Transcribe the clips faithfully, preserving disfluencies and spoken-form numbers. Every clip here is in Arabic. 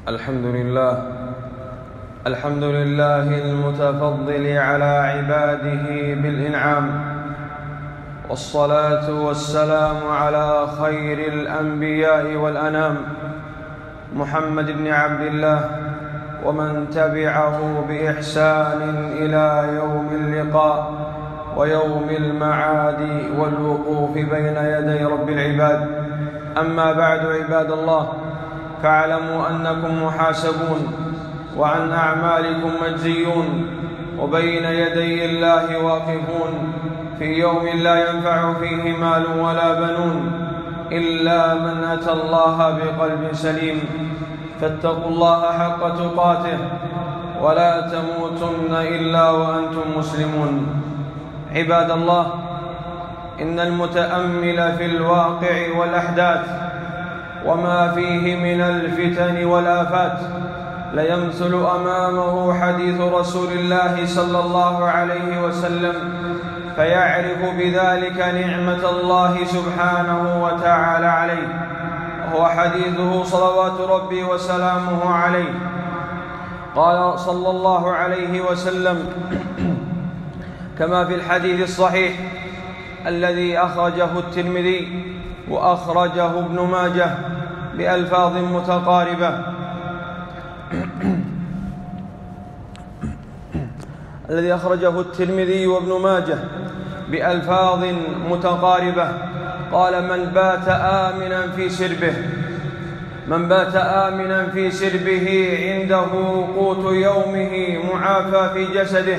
الحمد لله الحمد لله المتفضل على عباده بالإنعام، والصلاة والسلام على خير الأنبياء والأنام محمد بن عبد الله ومن تبعه بإحسان إلى يوم اللقاء ويوم المعاد والوقوف بين يدي رب العباد. أما بعد، عباد الله، فاعلموا أنكم محاسبون وعن أعمالكم مجزيون، وبين يدي الله واقفون في يوم لا ينفع فيه مال ولا بنون إلا من أتى الله بقلب سليم. فاتقوا الله حق تقاته ولا تموتن إلا وأنتم مسلمون. عباد الله، إن المتأمل في الواقع والأحداث وما فيه من الفتن والآفات ليمثل أمامه حديث رسول الله صلى الله عليه وسلم، فيعرف بذلك نعمة الله سبحانه وتعالى عليه، وهو حديثه صلوات ربي وسلامه عليه. قال صلى الله عليه وسلم كما في الحديث الصحيح الذي أخرجه الترمذي وأخرجه ابن ماجه بألفاظ متقاربة الذي أخرجه الترمذي وابن ماجه بألفاظ متقاربة قال: من بات آمنا في سربه من بات آمنا في سربه عنده قوت يومه معافى في جسده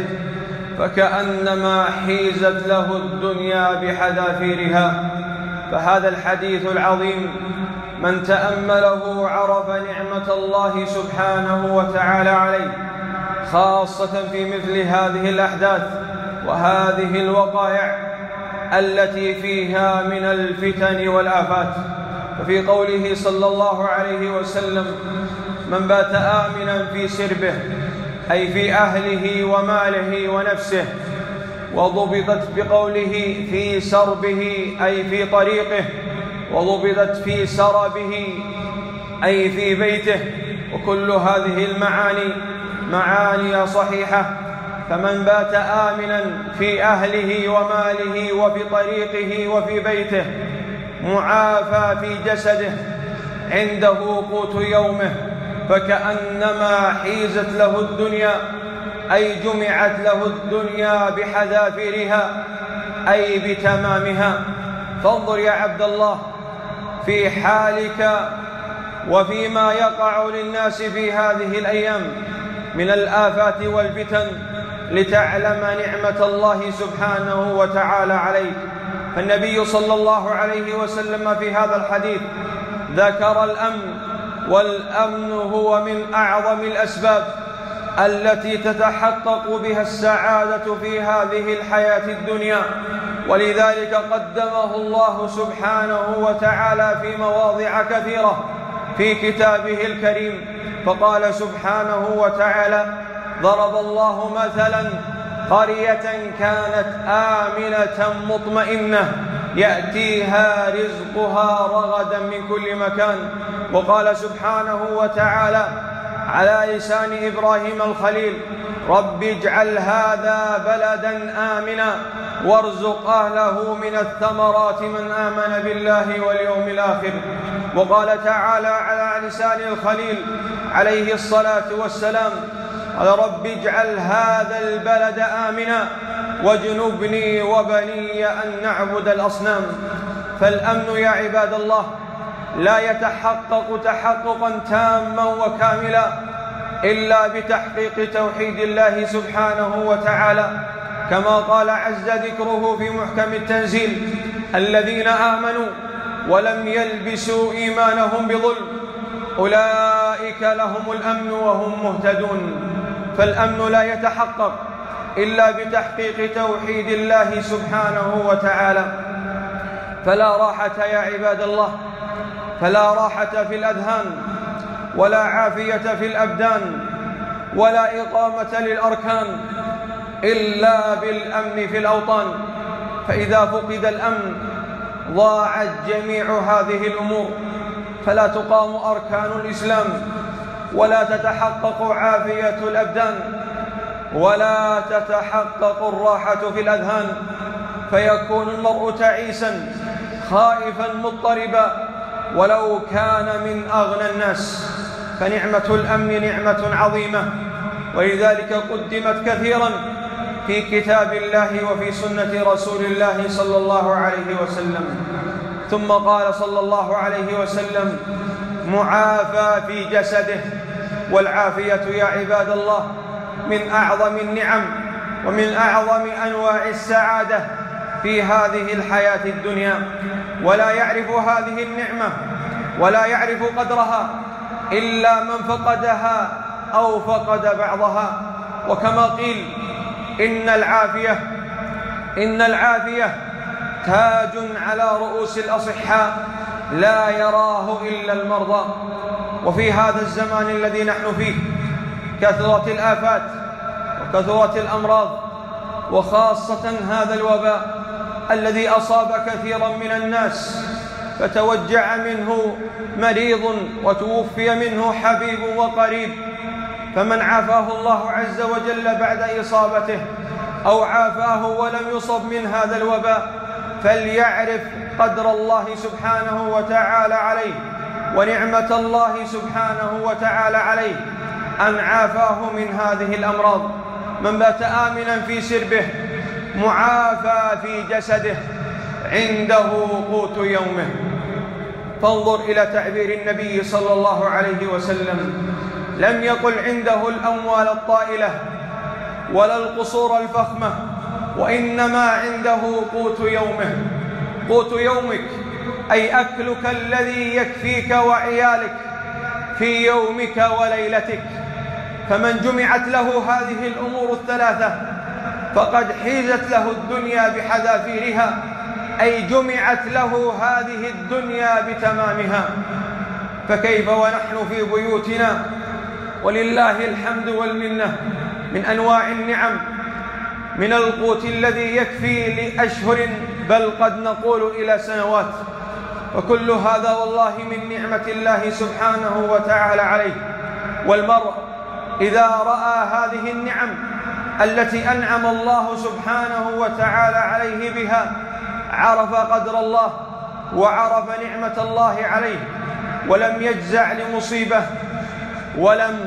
فكأنما حيزت له الدنيا بحذافيرها. فهذا الحديث العظيم من تأمله عرف نعمة الله سبحانه وتعالى عليه، خاصة في مثل هذه الأحداث وهذه الوقائع التي فيها من الفتن والآفات. ففي قوله صلى الله عليه وسلم: من بات آمنا في سربه، أي في أهله وماله ونفسه، وضبطت بقوله في سربه أي في طريقه، وضبطت في سربه أي في بيته، وكل هذه المعاني معاني صحيحة. فمن بات آمنا في أهله وماله وفي طريقه وفي بيته معافى في جسده عنده قوت يومه فكأنما حيزت له الدنيا، أي جمعت له الدنيا بحذافيرها أي بتمامها. فانظر يا عبد الله في حالك وفيما يقع للناس في هذه الأيام من الآفات والفتن لتعلم نعمة الله سبحانه وتعالى عليك. فالنبي صلى الله عليه وسلم في هذا الحديث ذكر الأمن، والأمن هو من أعظم الأسباب التي تتحقق بها السعادة في هذه الحياة الدنيا، ولذلك قدمه الله سبحانه وتعالى في مواضع كثيرة في كتابه الكريم. فقال سبحانه وتعالى: ضرب الله مثلا قرية كانت آمنة مطمئنة يأتيها رزقها رغدا من كل مكان. وقال سبحانه وتعالى على لسان إبراهيم الخليل: رب اجعل هذا بلدا آمنا وارزق أهله من الثمرات من آمن بالله واليوم الآخر. وقال تعالى على لسان الخليل عليه الصلاة والسلام: قال رب اجعل هذا البلد آمنا واجنبني وبني أن نعبد الأصنام. فالأمن يا عباد الله لا يتحقق تحققا تاما وكاملا إلا بتحقيق توحيد الله سبحانه وتعالى، كما قال عز ذكره في محكم التنزيل: الذين آمنوا ولم يلبسوا إيمانهم بظلم أولئك لهم الأمن وهم مهتدون. فالأمن لا يتحقق إلا بتحقيق توحيد الله سبحانه وتعالى. فلا راحة يا عباد الله، فلا راحة في الأذهان، ولا عافية في الأبدان، ولا إقامة للأركان إلا بالأمن في الأوطان. فإذا فقد الأمن ضاعت جميع هذه الأمور، فلا تقام أركان الإسلام ولا تتحقق عافية الأبدان ولا تتحقق الراحة في الأذهان، فيكون المرء تعيسا خائفا مضطربا ولو كان من أغنى الناس. فنعمة الأمن نعمة عظيمة، ولذلك قدمت كثيرا في كتاب الله وفي سنة رسول الله صلى الله عليه وسلم. ثم قال صلى الله عليه وسلم: معافى في جسده. والعافية يا عباد الله من أعظم النعم ومن أعظم أنواع السعادة في هذه الحياة الدنيا، ولا يعرف هذه النعمة ولا يعرف قدرها إلا من فقدها أو فقد بعضها. وكما قيل: إن العافية إن العافية تاج على رؤوس الأصحاء لا يراه إلا المرضى. وفي هذا الزمان الذي نحن فيه كثرت الآفات وكثرت الأمراض، وخاصة هذا الوباء الذي أصاب كثيرا من الناس، فتوجع منه مريض وتوفي منه حبيب وقريب. فمن عافاه الله عز وجل بعد إصابته أو عافاه ولم يصب من هذا الوباء فليعرف قدر الله سبحانه وتعالى عليه ونعمة الله سبحانه وتعالى عليه أن عافاه من هذه الأمراض. من بات آمنا في سربه معافى في جسده عنده قوت يومه. فانظر إلى تعبير النبي صلى الله عليه وسلم: لم يقل عنده الأموال الطائلة ولا القصور الفخمة، وإنما عنده قوت يومه. قوت يومك أي أكلك الذي يكفيك وعيالك في يومك وليلتك. فمن جمعت له هذه الأمور الثلاثة فقد حيزت له الدنيا بحذافيرها، أي جمعت له هذه الدنيا بتمامها. فكيف ونحن في بيوتنا ولله الحمد والمنة من أنواع النعم، من القوت الذي يكفي لأشهر بل قد نقول إلى سنوات. وكل هذا والله من نعمة الله سبحانه وتعالى عليه. والمرء إذا رأى هذه النعم التي أنعم الله سبحانه وتعالى عليه بها عرف قدر الله وعرف نعمة الله عليه، ولم يجزع لمصيبة ولم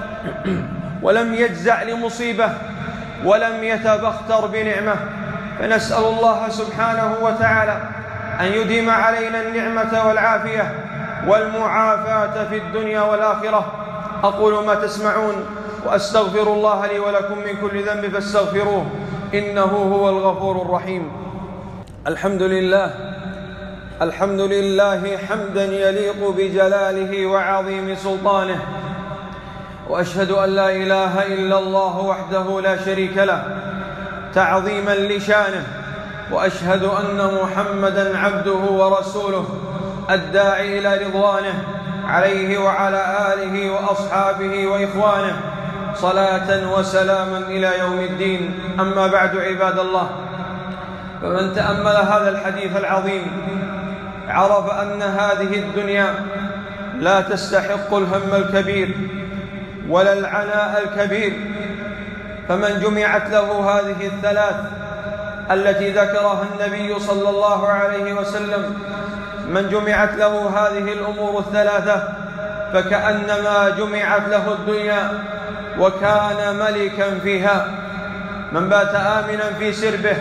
ولم يجزع لمصيبة ولم يتبختر بنعمة. فنسأل الله سبحانه وتعالى أن يديم علينا النعمة والعافية والمعافاة في الدنيا والآخرة. أقول ما تسمعون وأستغفر الله لي ولكم من كل ذنب فاستغفروه إنه هو الغفور الرحيم. الحمد لله الحمد لله حمدا يليق بجلاله وعظيم سلطانه، وأشهد أن لا إله إلا الله وحده لا شريك له تعظيما لشانه، وأشهد أن محمدا عبده ورسوله الداعي إلى رضوانه عليه وعلى آله وأصحابه وإخوانه صلاة وسلاما إلى يوم الدين. أما بعد عباد الله، فمن تأمل هذا الحديث العظيم عرف أن هذه الدنيا لا تستحق الهم الكبير ولا العناء الكبير. فمن جمعت له هذه الثلاث التي ذكرها النبي صلى الله عليه وسلم، من جمعت له هذه الأمور الثلاثة فكأنما جمعت له الدنيا وكان ملكا فيها. من بات آمنا في سربه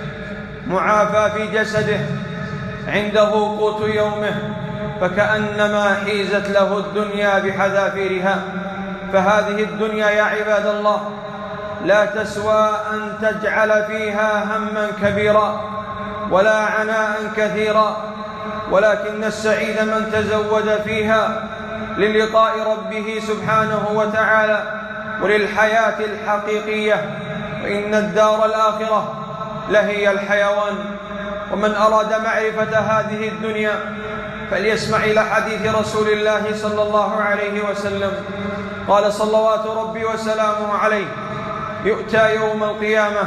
معافى في جسده عنده قوت يومه فكأنما حيزت له الدنيا بحذافيرها. فهذه الدنيا يا عباد الله لا تسوى أن تجعل فيها هما كبيرا ولا عناء كثيرا، ولكن السعيد من تزود فيها للقاء ربه سبحانه وتعالى وللحياة الحقيقية، وإن الدار الآخرة لهي الحيوان. ومن أراد معرفة هذه الدنيا فليسمع إلى حديث رسول الله صلى الله عليه وسلم. قال صلوات ربي وسلامه عليه: يؤتى يوم القيامة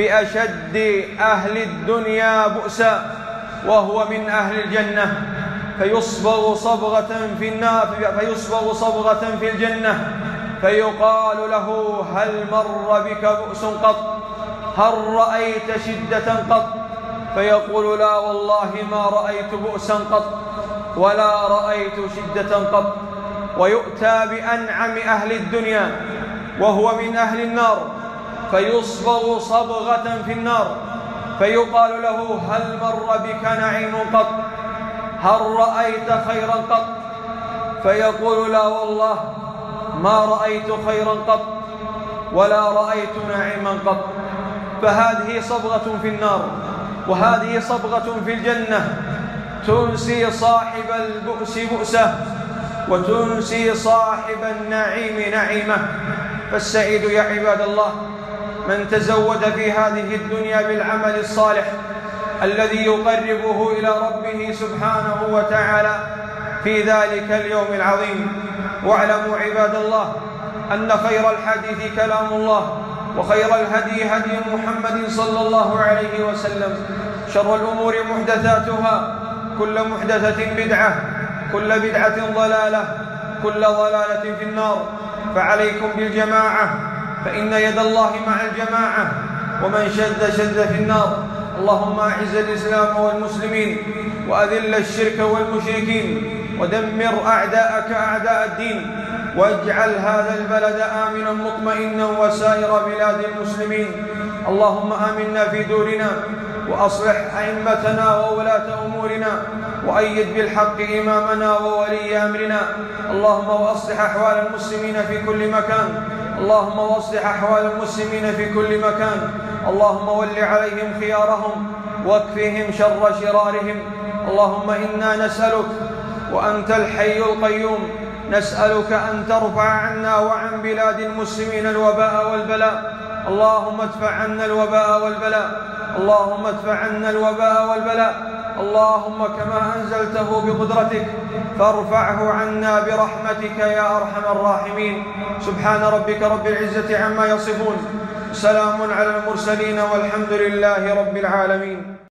بأشد أهل الدنيا بؤسا وهو من أهل الجنة، فيصبغ صبغة في النار فيصبغ صبغة في الجنة، فيقال له: هل مر بك بؤس قط؟ هل رأيت شدة قط؟ فيقول: لا والله ما رأيت بؤسا قط ولا رأيت شدة قط. ويؤتى بأنعم أهل الدنيا وهو من أهل النار، فيصبغ صبغة في النار، فيقال له: هل مر بك نعيم قط؟ هل رأيت خيرا قط؟ فيقول: لا والله ما رأيت خيرا قط ولا رأيت نعيما قط. فهذه صبغة في النار وهذه صبغة في الجنة تنسي صاحب البؤس بؤسه وتنسي صاحب النعيم نعيمه. فالسعيد يا عباد الله من تزود في هذه الدنيا بالعمل الصالح الذي يقربه إلى ربه سبحانه وتعالى في ذلك اليوم العظيم. واعلموا عباد الله أن خير الحديث كلام الله، وخير الهدي هدي محمد صلى الله عليه وسلم، شر الأمور محدثاتها، كل محدثة بدعة، كل بدعة ضلالة، كل ضلالة في النار. فعليكم بالجماعة، فإن يد الله مع الجماعة، ومن شد شد في النار. اللهم أعز الإسلام والمسلمين، وأذل الشرك والمشركين، ودمر أعداءك أعداء الدين، واجعل هذا البلد آمنا مطمئنا وسائر بلاد المسلمين. اللهم آمنا في دورنا، وأصلح أئمتنا وولاة أمورنا، وأيد بالحق إمامنا وولي أمرنا. اللهم وأصلح أحوال المسلمين في كل مكان، اللهم وأصلح أحوال المسلمين في كل مكان. اللهم ول عليهم خيارهم واكفهم شر شرارهم. اللهم إنا نسألك وأنت الحي القيوم، نسألك أن ترفع عنا وعن بلاد المسلمين الوباء والبلاء. اللهم ادفع عنا الوباء والبلاء، اللهم ادفع عنا الوباء والبلاء. اللهم كما أنزلته بقدرتك فارفعه عنا برحمتك يا أرحم الراحمين. سبحان ربك رب العزة عما يصفون، سلام على المرسلين، والحمد لله رب العالمين.